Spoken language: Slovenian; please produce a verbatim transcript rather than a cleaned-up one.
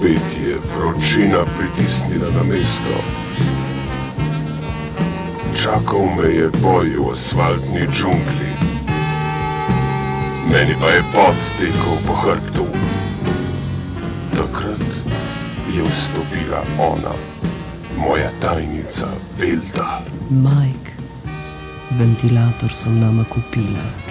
spet je vročina pritisnila na mesto. Čakal me je boj v asfaltni džungli. Meni pa je pot tekel po hrbtu. Takrat je vstopila ona, moja tajnica Velda. Mike, ventilator sem nama kupila.